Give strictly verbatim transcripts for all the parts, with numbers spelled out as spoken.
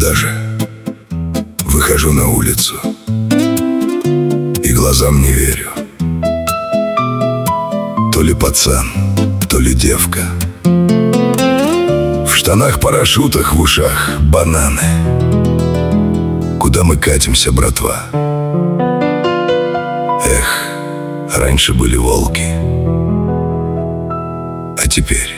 даже. Выхожу на улицу и глазам не верю. То ли пацан, то ли девка. В штанах-парашютах, в ушах бананы. Куда мы катимся, братва? Эх, раньше были волки, а теперь...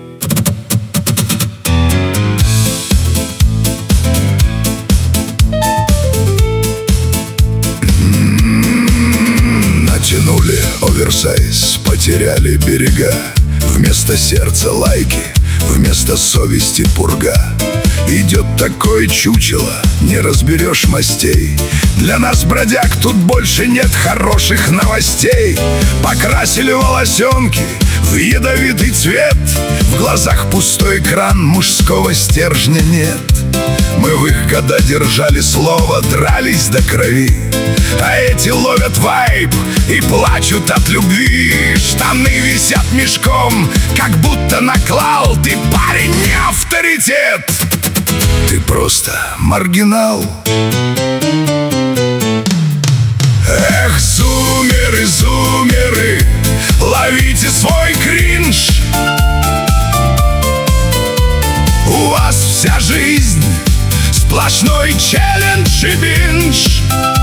Натянули оверсайз, потеряли берега. Вместо сердца лайки, вместо совести пурга. Идет такое чучело, не разберешь мастей. Для нас, бродяг, тут больше нет хороших новостей. Покрасили волосенки в ядовитый цвет. В глазах пустой экран, мужского стержня нет. Мы в их года держали слово, дрались до крови. А эти ловят вайб и плачут от любви. Штаны висят мешком, как будто наклал. Ты, парень, не авторитет, ты просто маргинал. Эх, зумеры, зумеры, ловите свой кринж. У вас вся жизнь сплошной челлендж и биндж.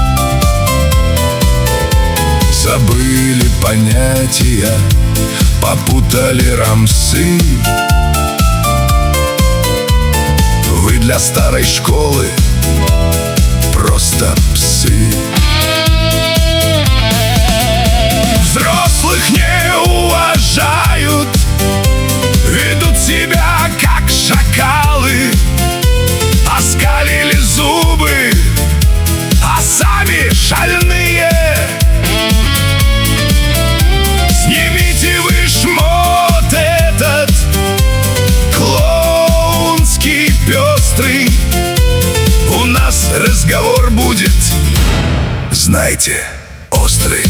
Забыли понятия, попутали рамсы. Вы для старой школы просто псы. Взрослых не уважают, ведут себя как шакалы. Оскалили зубы, а сами шальные. Снимите вы шмот этот клоунский пестрый. У нас разговор будет, знаете, острый.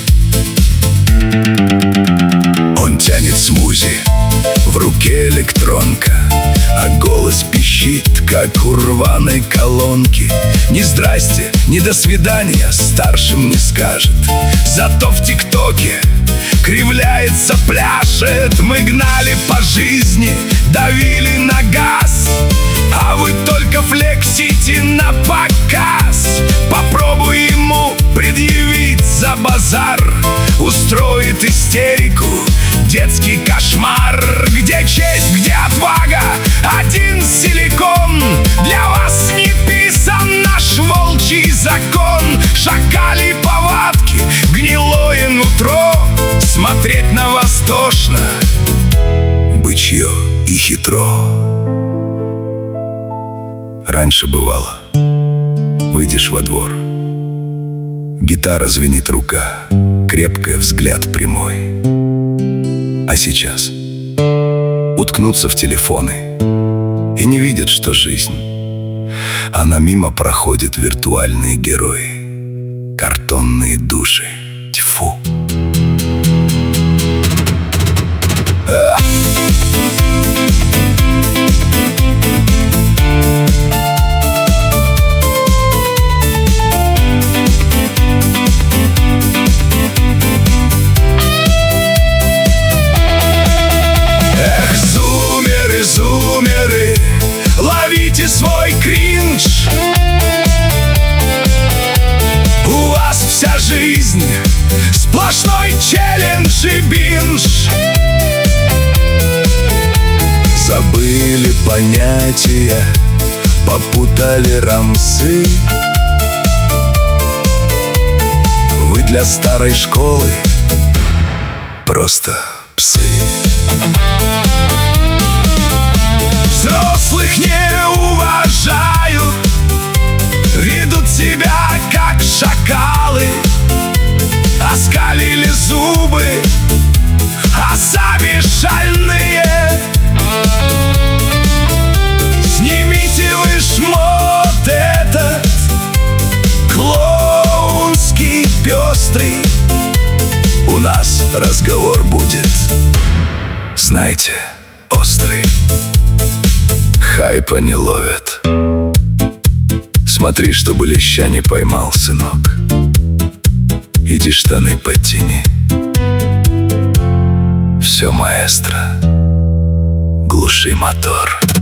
Он тянет смузи, в руке электронка, а голос пищит, как у рваной колонки. Ни здрасте, ни до свидания старшим не скажет. Зато в ТикТоке кривляется, пляшет. Мы гнали по жизни, давили на газ, а вы только флексите на показ. Попробуй ему предъявить за базар, устроит истерику, детский кошмар. Где честь, где отвага, один силикон. Для вас не писан наш волчий закон. Шакали повадки, гнилое нутро. Смотреть на вас тошно, бычье и хитро. Раньше бывало, выйдешь во двор, гитара звенит, рука крепкая, взгляд прямой. А сейчас уткнутся в телефоны и не видят, что жизнь, она мимо проходит. Виртуальные герои, картонные души. Тьфу. А. Зумеры, ловите свой кринж. У вас вся жизнь сплошной челлендж и биндж. Забыли понятия, попутали рамсы. Вы для старой школы просто псы. Взрослых не уважают, ведут себя как шакалы. Оскалили зубы, а сами шальные. Снимите вы шмот этот клоунский пестрый. У нас разговор будет, знаете, острый. Хайпа не ловят, Смотри, чтобы леща не поймал, сынок. Иди штаны подтяни. Все, маэстро, глуши мотор.